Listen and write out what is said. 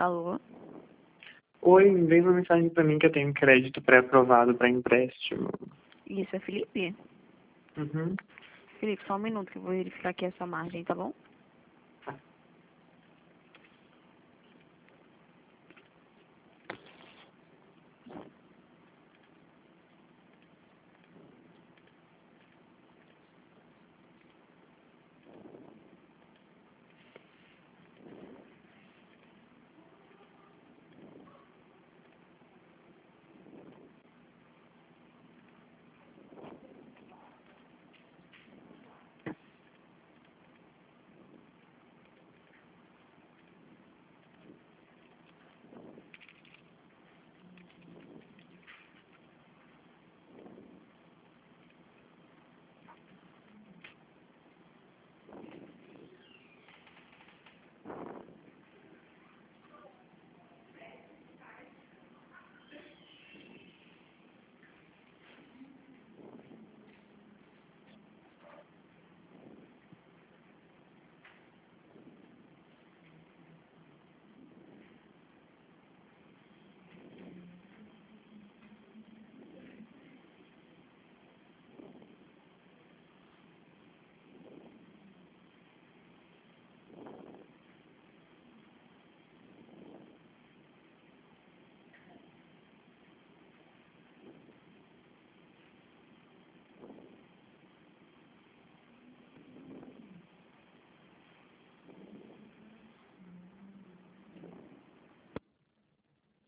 Alô? Oi, veio uma mensagem pra mim que eu tenho crédito pré-aprovado para empréstimo. Isso é Felipe? Uhum. Felipe, só um minuto que eu vou verificar aqui essa margem, tá bom?